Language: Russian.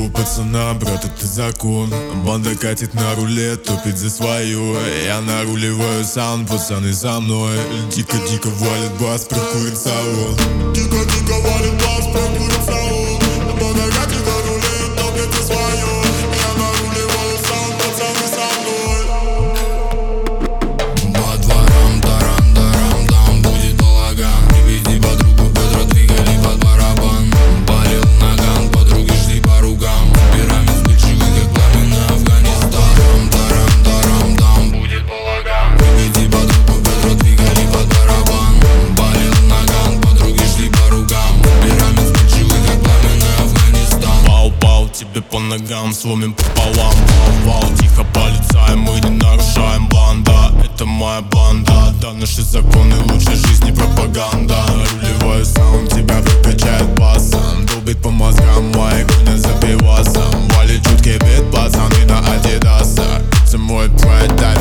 у пацана, брат, это закон. Банда катит на руле, топит за свое. Я наруливаю саунд, пацаны за мной. Дико-дико валит бас, прокурит салон. Дико-дико валит бас, прокурит салон. Банда катит на руле, топит за свое. Я наруливаю саунд, пацаны за мной. По дворам, тарам-тарам-там будет балаган. Привези подругу, бедра двигали под барабан. Палил наган, подруги шли по ругам. Пирамид вспыльчивый, как пламя Афганистан. Тарам-тарам-тарам-там будет балаган. Привези подругу, бедра двигали под барабан. Палил наган, подруги шли по ругам. Пирамид вспыльчивый, как пламя Афганистан. Пау-пау, тебе по ногам, сломим пополам. Вау-вау, тихо полицаем, мы не нарушаем, банда. Это моя банда, да, наши законы лучшей жизни пропаганда. Рулевой саунд тебя прокачает басом. Долбит по мозгам, мои гонят за пивасом. Валит чуткий бит, пацаны на адидасах. Это мой прайд, дай